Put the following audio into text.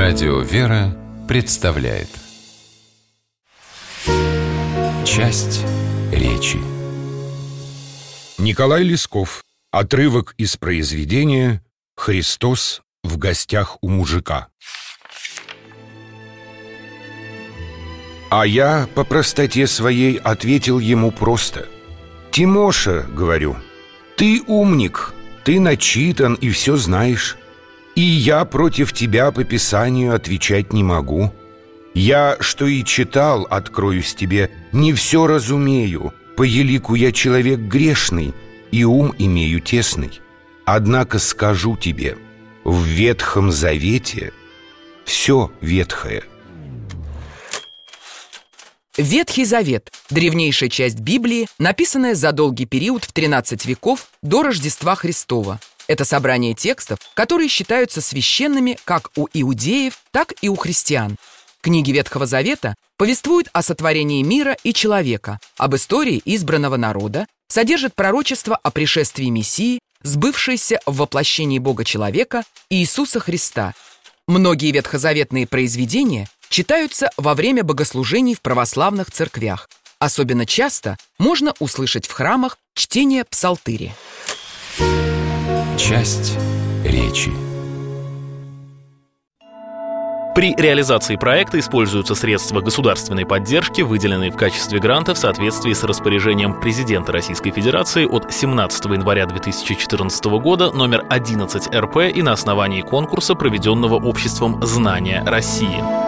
Радио «Вера» представляет часть речи. Николай Лесков. Отрывок из произведения «Христос в гостях у мужика». А я по простоте своей ответил ему просто: «Тимоша, — говорю, — ты умник, ты начитан и все знаешь, и я против тебя по Писанию отвечать не могу. Я, что и читал, откроюсь тебе, не все разумею, по елику я человек грешный, и ум имею тесный. Однако скажу тебе, в Ветхом Завете все ветхое». Ветхий Завет – древнейшая часть Библии, написанная за долгий период в 13 веков до Рождества Христова. Это собрание текстов, которые считаются священными как у иудеев, так и у христиан. Книги Ветхого Завета повествуют о сотворении мира и человека, об истории избранного народа, содержат пророчество о пришествии Мессии, сбывшееся в воплощении Бога-человека Иисуса Христа. Многие ветхозаветные произведения читаются во время богослужений в православных церквях. Особенно часто можно услышать в храмах чтение псалтыри. Часть речи. При реализации проекта используются средства государственной поддержки, выделенные в качестве гранта в соответствии с распоряжением президента Российской Федерации от 17 января 2014 года номер 11 РП и на основании конкурса, проведенного Обществом знания России.